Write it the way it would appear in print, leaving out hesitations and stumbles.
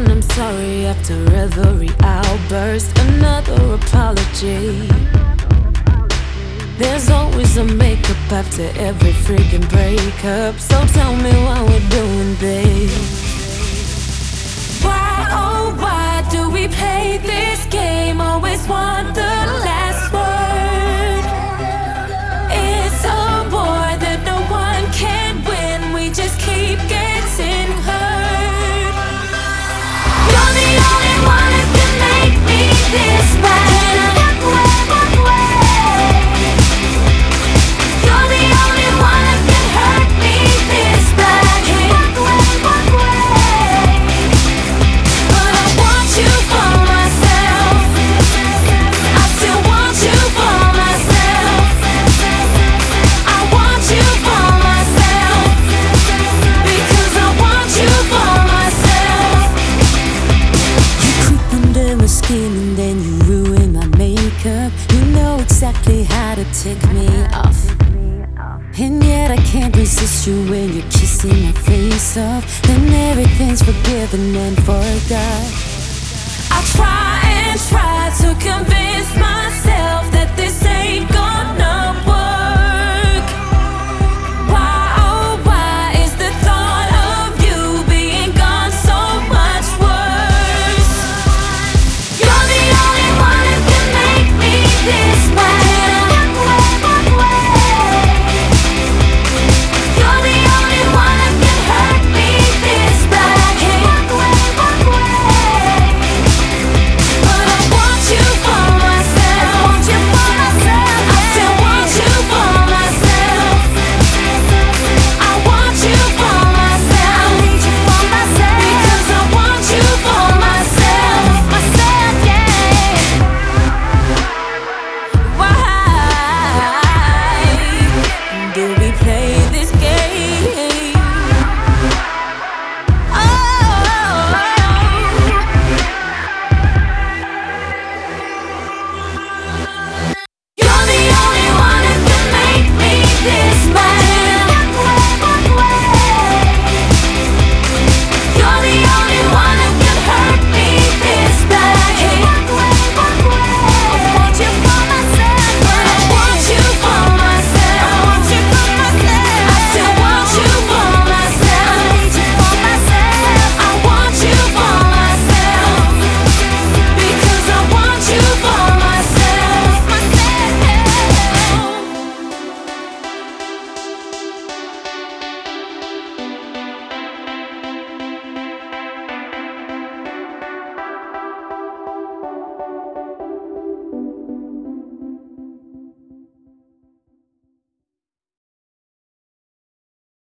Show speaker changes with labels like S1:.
S1: and I'm sorry after every outburst. Another apology. There's always a makeup after every freaking breakup. So tell me why we're doing this. Why, oh why do we play this game? Always want the last word. It's a war that no one can win. We just keep getting hurt. You're the only one who can make me this way. You're the only one who can hurt me this bad. But I want you for myself. I still want you for myself. I want you for myself. Because I want you for myself. You creep under my skin and then you ruin my makeup. You know exactly how to take me off. And yet I can't resist you when you're kissing my face off. Then everything's forgiven and forgot. I try and try to convince